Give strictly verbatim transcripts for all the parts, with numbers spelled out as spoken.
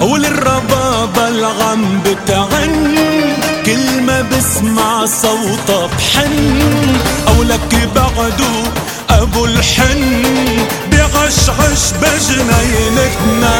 وللربابة الغم بتغن، كل ما بسمع صوته بحن، أو لك بعده أبو الحن بغشغش بجنينتنا.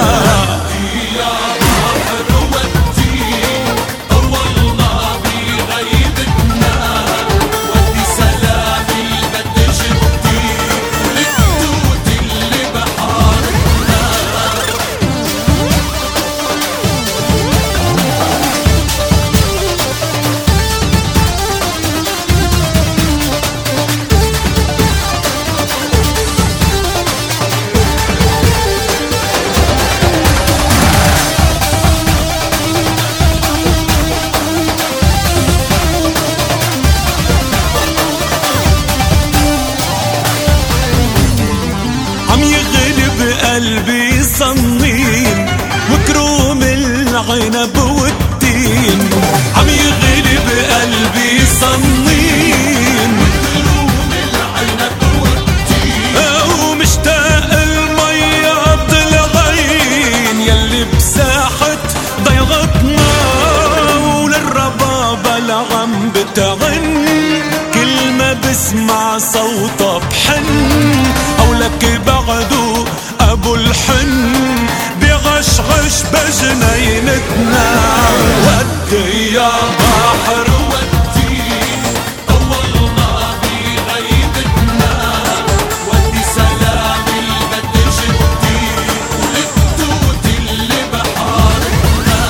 قلبي صنين وكروم العنب والتين، عم يغلي بقلبي صنين وكروم العنب والتين، ومشتاق المياط العين يلي بساحة ضيغتنا. وللربابة الغم بتغن، كل ما بسمع صوته بحن، أو لك بعده أبو الحن بغشغش بجنينتنا. ودي يا بحر ودي طولنا بغيبتنا، ودي سلام البد جدي وللتوت اللي بحارتنا.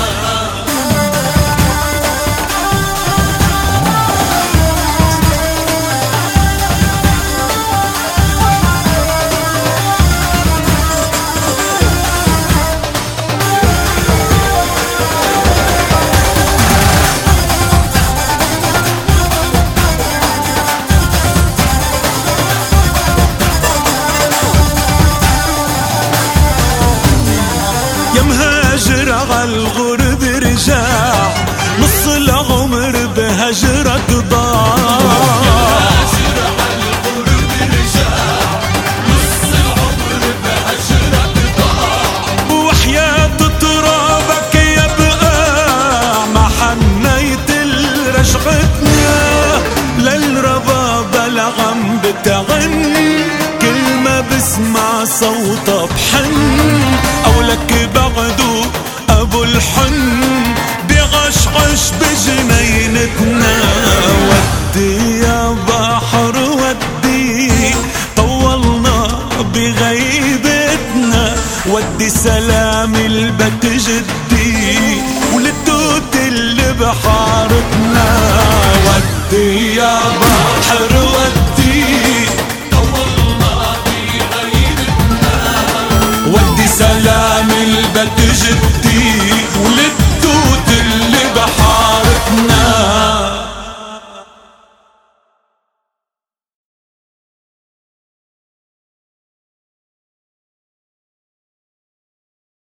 يا مهاجر عالغرب رجع، نص العمر بهجرك ضاع. يا مهاجر عالغرب رجع، نص العمر بهجرك ضاع. وحياة ترابك يا بقاع ما حنيت لرجعتنا. للربابة الغم بتغن، كل ما بسمع صوته بحن، أو لك بعده أبو الحن بغشغش بجنينتنا. ودي يا بحر ودي طولنا بغيبتنا، ودي سلام البت جدي وللتوت اللي بحارتنا. ودي يا بحر ودي